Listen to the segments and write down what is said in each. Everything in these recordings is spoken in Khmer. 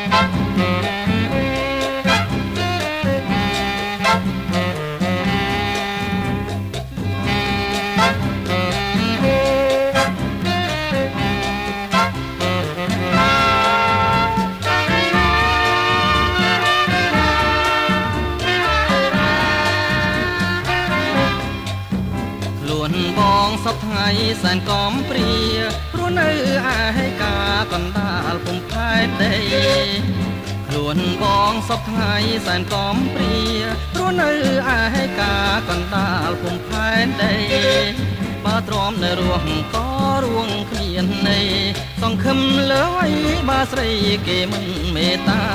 បងសពថ្ងៃសែនកំព្រាព្រោះនៅឯកាកណ្ដាលពុំផែនដីខ្លួនបងសពថ្ងៃសែនកំព្រាព្រោះនៅឯកាកណ្ដាលពុំផែនដីបើទ្រាំនៅរស់ក៏រួងគ្មានន័យសង្ឃឹមលើយបើស្រីគេមិនមេត្តា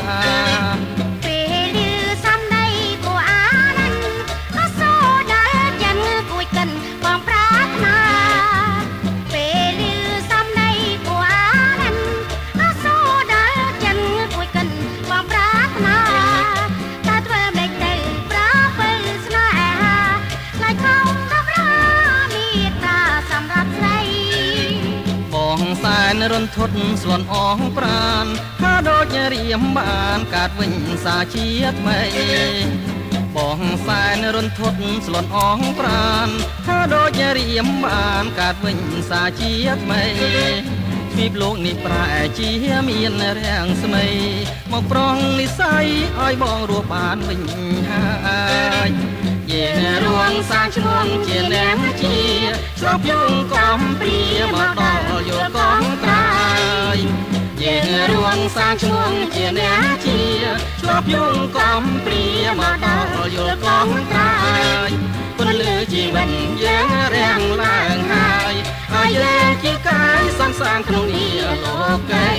សែនរន្ធត់ស្លន់អងប្រានថាដូចរៀមបានកាត់វិញសាជាថ្មីបងសែនរន្ធត់ស្លន់អងប្រានថាដូចរៀមបានកាត់វិញសាជាថ្មីទ្វីបលោកនេះប្រែជាមានរាំងស្មីមកប្រងនិស័យឲ្យបងរស់បានវិញហើយជារួងសាឈ្មោះជាអ្នកជាឆ្លប់យងកំព្រាមកដល់យល់កងត្រាយជារួងសាឈ្មោះជាអ្នកជាឆ្លប់យងកំព្រាមកដល់យល់កងត្រាយពន្លឺជីវិតយើងរាំងឡើងហើយហើយយើងជាកាយសង្សារក្នុងនីលោកី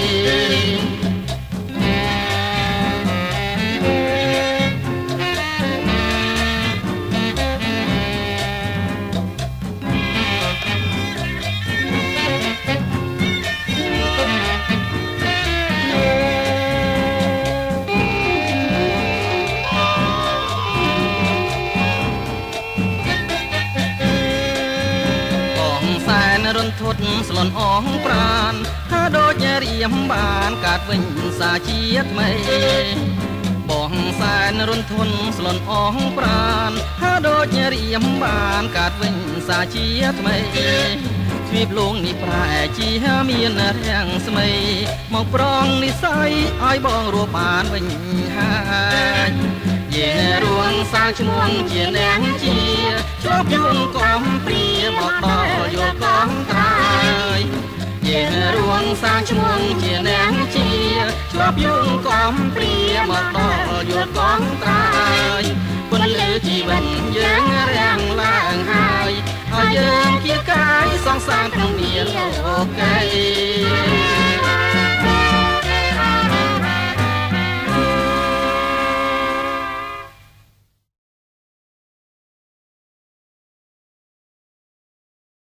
រន្ធត់ស្លន់អងប្រានថាដូចរៀមបានកាត់វិញសាជាថ្មីបងសែនរន្ធត់ស្លន់អងប្រានថាដូចរៀមបានកាត់វិញសាជាថ្មីទ្វីបលោកនេះប្រែជាមានរាំងស្មីមកប្រងនិស័យឲ្យបងរស់បានវិញហើយជារួងសាឈ្មោះជាអ្នកជាឆ្លប់យងកំព្រាមកដល់យល់កងត្រាយជារួងសាឈ្មោះជាអ្នកជាឆ្លប់យងកំព្រាមកដល់យល់កងត្រាយពន្លឺជីវិតយើងរាំងឡើងហើយហើយយើងជាកាយសង្សារក្នុងនាលោកី